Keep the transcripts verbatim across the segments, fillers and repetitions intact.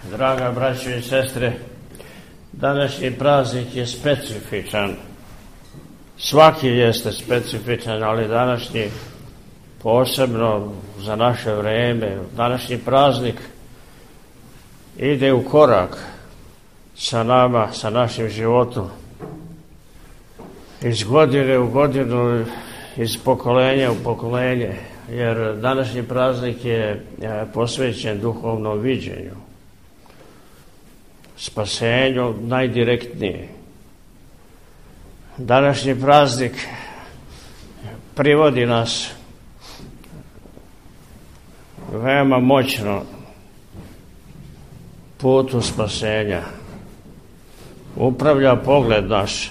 Draga braćo i sestre, današnji praznik je specifičan. Svaki jeste specifičan, ali današnji posebno za naše vreme. Današnji praznik ide u korak sa nama, sa našim životom. Iz godine u godinu, iz pokolenja u pokolenje, jer današnji praznik je posvećen duhovnom viđenju, spasenju najdirektnije. Današnji praznik privodi nas veoma moćno putu spasenja. Upravlja pogled naš.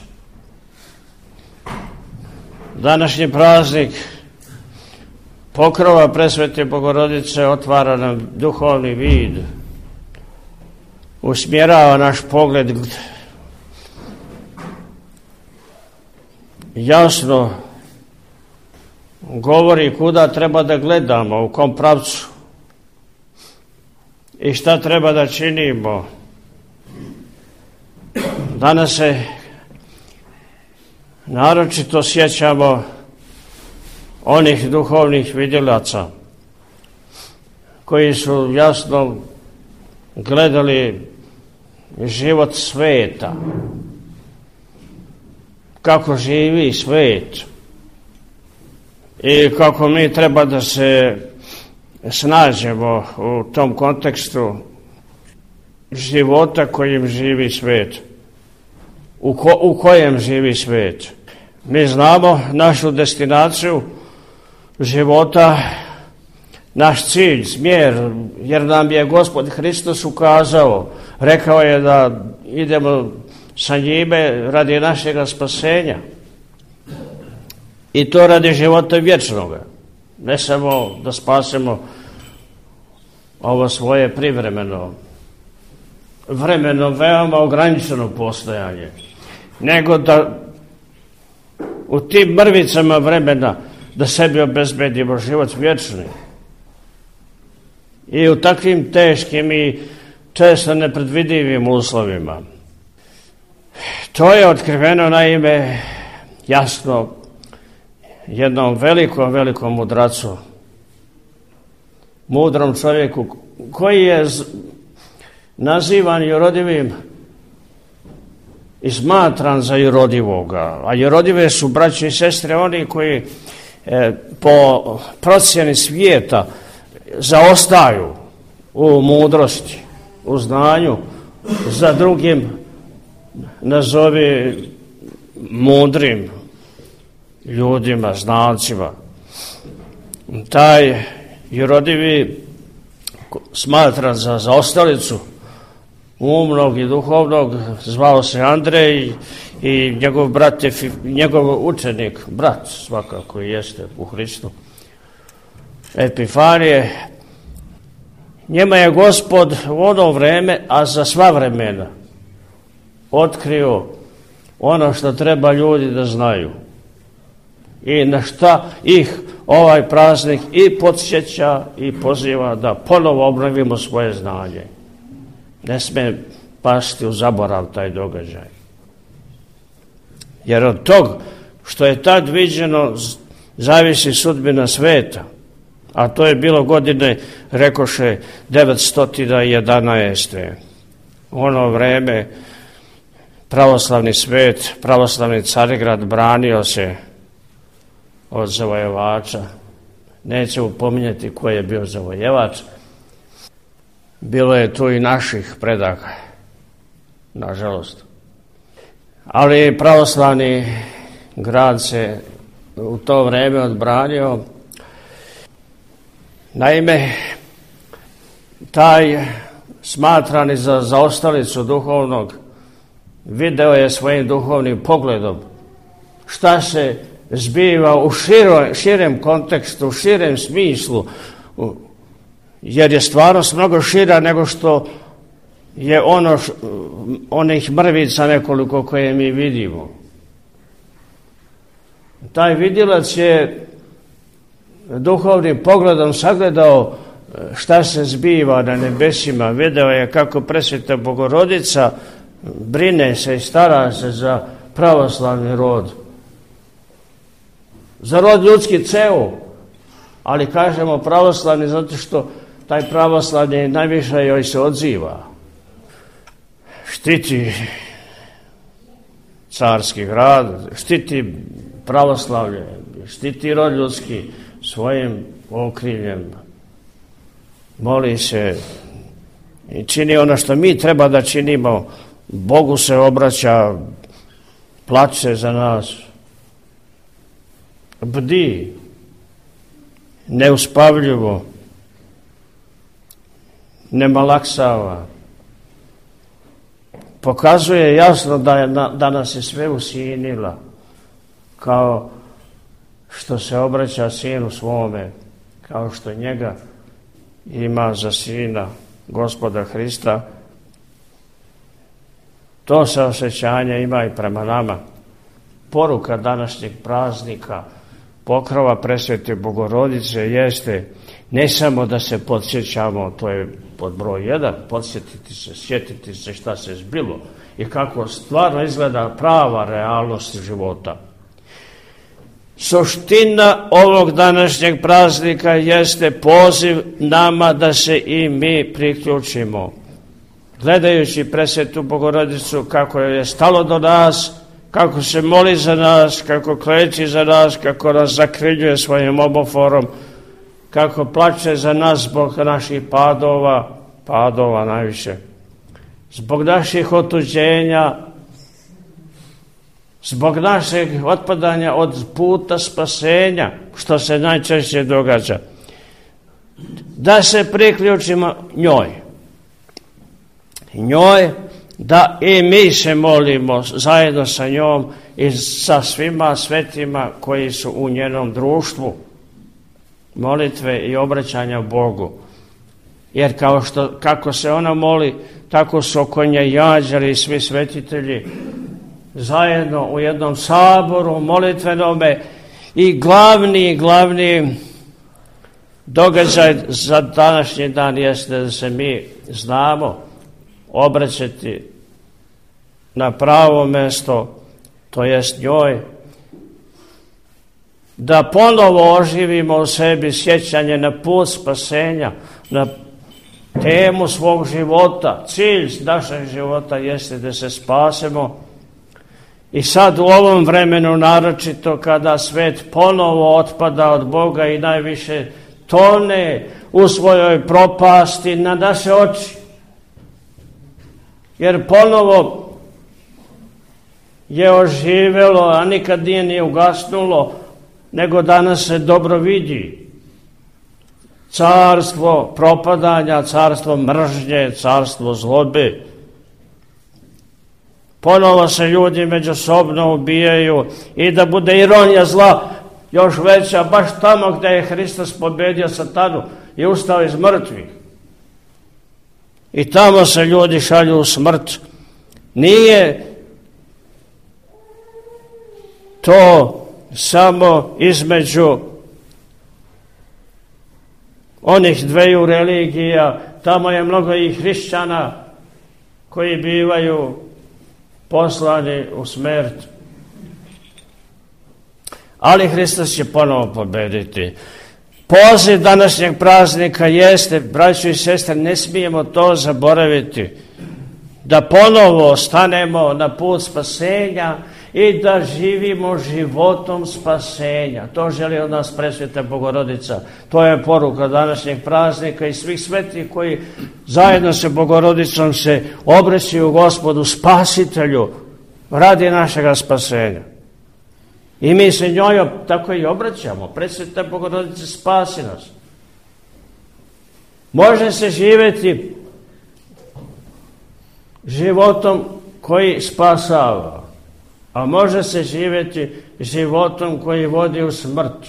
Današnji praznik pokrova Presvete Bogorodice otvara nam duhovni vid, usmjerava naš pogled, jasno govori kuda treba da gledamo, u kom pravcu i šta treba da činimo. Danas se naročito sjećamo onih duhovnih vidjelaca koji su jasno gledali život sveta, kako živi svet i kako mi treba da se snađemo u tom kontekstu života kojim živi svet, u, ko, u kojem živi svet. Mi znamo našu destinaciju života, naš cilj, smjer, jer nam je Gospod Hristos ukazao, rekao je da idemo sa njime radi našega spasenja. I to radi života vječnoga. Ne samo da spasemo ovo svoje privremeno, vremeno veoma ograničeno postojanje, nego da u tim mrvicama vremena da sebi obezbedimo život vječni. I u takvim teškim i često nepredvidivim uslovima. To je otkriveno naime jasno jednom velikom, velikom mudracu, mudrom čovjeku koji je nazivan jurodivim i smatran za jurodivoga. A jurodive su, braći i sestre, oni koji e, po procjeni svijeta zaostaju u mudrosti, u znanju, za drugim nazovi mudrim ljudima, znalcima. Taj jurodivi smatran za zaostalicu umnog i duhovnog zvao se Andrej i njegov brat je, njegov učenik, brat svakako jeste u Hristu, Epifanije. Njima je Gospod u ono vreme, a za sva vremena, otkrio ono što treba ljudi da znaju i na šta ih ovaj praznik i podsjeća i poziva da ponovo obnovimo svoje znanje. Ne sme pasti u zaborav taj događaj. Jer od tog što je tad viđeno zavisi sudbina sveta, a to je bilo godine, rekoše, devetsto jedanaeste. U ono vreme pravoslavni svet, pravoslavni Carigrad branio se od zavojevača. Nećemo pominjati ko je bio zavojevač. Bilo je tu i naših predaka, nažalost. Ali pravoslavni grad se u to vreme odbranio. Naime, taj smatrani za zaostalicu duhovnog video je svojim duhovnim pogledom šta se zbiva u širo, širem kontekstu, u širem smislu, jer je stvarnost mnogo šira nego što je ono, onih mrvica nekoliko koje mi vidimo. Taj vidilac je duhovnim pogledom sagledao šta se zbiva na nebesima, video je kako presveta Bogorodica brine se i stara se za pravoslavni rod. Za rod ljudski ceo, ali kažemo pravoslavni zato što taj pravoslavni najviše joj se odziva. Štiti carski grad, štiti pravoslavlje, štiti rod ljudski svojim okriljem. Moli se i čini ono što mi treba da činimo. Bogu se obraća, plače za nas, bdi, neuspavljivo, ne malaksava. Pokazuje jasno da, je, da nas je sve usinila, kao što se obraća sinu svome, kao što njega ima za sina Gospoda Hrista. To saosjećanje ima i prema nama. Poruka današnjeg praznika pokrova presvete Bogorodice jeste ne samo da se podsjećamo, to je pod broj jedan, podsjetiti se, sjetiti se šta se zbilo i kako stvarno izgleda prava realnost života. Suština ovog današnjeg praznika jeste poziv nama da se i mi priključimo. Gledajući presvetu Bogorodicu, kako je stalo do nas, kako se moli za nas, kako kleči za nas, kako nas zakriljuje svojim oboforom, kako plače za nas zbog naših padova, padova najviše, zbog naših otuđenja, zbog našeg otpadanja od puta spasenja, što se najčešće događa. Da se priključimo njoj. Njoj, da i mi se molimo zajedno sa njom i sa svima svetima koji su u njenom društvu, molitve i obraćanja Bogu. Jer kao što, kako se ona moli, tako su oko nje jađari i svi svetitelji zajedno u jednom saboru molitvenome i glavni, glavni događaj za današnji dan jeste da se mi znamo obraćati na pravo mesto, to jest njoj, da ponovo oživimo u sebi sjećanje na put spasenja, na temu svog života. Cilj našeg života jeste da se spasemo. I sad u ovom vremenu, naročito kada svet ponovo otpada od Boga i najviše tone u svojoj propasti na naše oči. Jer ponovo je oživelo, a nikad nije ni ugasnulo, nego danas se dobro vidi. Carstvo propadanja, carstvo mržnje, carstvo zlobe. Ponovo se ljudi međusobno ubijaju i da bude ironija zla još veća, baš tamo gdje je Hristos pobedio satanu i ustao iz mrtvih. I tamo se ljudi šalju u smrt. Nije to samo između onih dveju religija, tamo je mnogo i hrišćana koji bivaju poslani u smrt. Ali Hristos će ponovo pobediti. Poziv današnjeg praznika jeste, braćo i sestre, ne smijemo to zaboraviti, da ponovo stanemo na put spasenja i da živimo životom spasenja. To želi od nas presveta Bogorodica. To je poruka današnjeg praznika i svih svetih koji zajedno sa Bogorodicom se obraćaju Gospodu Spasitelju radi našega spasenja. I mi se njoj tako i obraćamo. Presveta Bogorodica, spasi nas. Može se živjeti životom koji spasava, a može se živjeti životom koji vodi u smrt.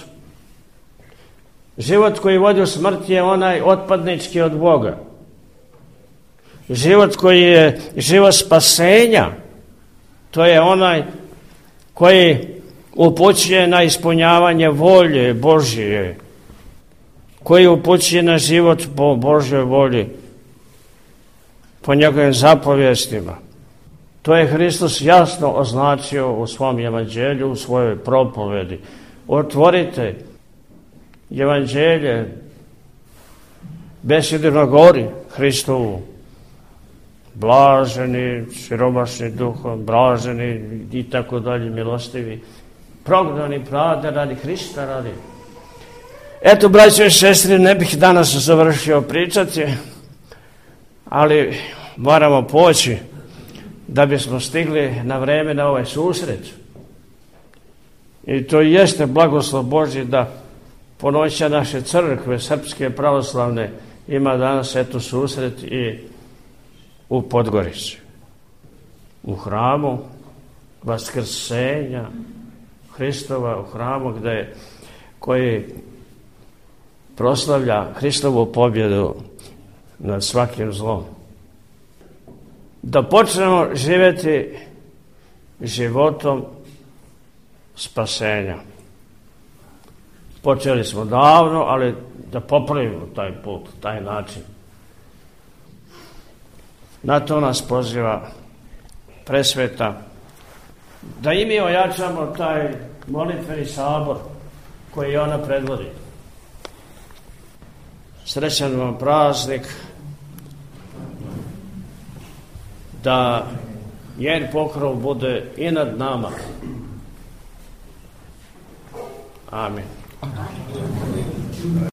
Život koji vodi u smrt je onaj otpadnički od Boga. Život koji je život spasenja, to je onaj koji upućuje na ispunjavanje volje Božije, koji upućuje na život po Božjoj volji, po njegovim zapovjestima. To je Hristos jasno označio u svom evanđelju, u svojoj propovedi. Otvorite evanđelje, besedi na gori Hristovu, blaženi, siromašni duhom, blaženi i tako dalje, milostivi, prognani pravde radi Hrista radi. Eto, braćo i sestre, ne bih danas završio pričati, ali moramo poći da bismo stigli na vreme na ovaj susret. I to jeste blagoslov Božji da ponoća naše crkve, srpske pravoslavne, ima danas eto susret i u Podgorici, u hramu Vaskrsenja Hristova, u hramu gde je, koji proslavlja Hristovu pobjedu nad svakim zlom. Da počnemo živjeti životom spasenja. Počeli smo davno, ali da popravimo taj put, taj način. Na to nas poziva presveta, da i mi ojačamo taj molitveni sabor koji ona predvodi. Srećan vam praznik, da njen pokrov bude i nad nama. Amin.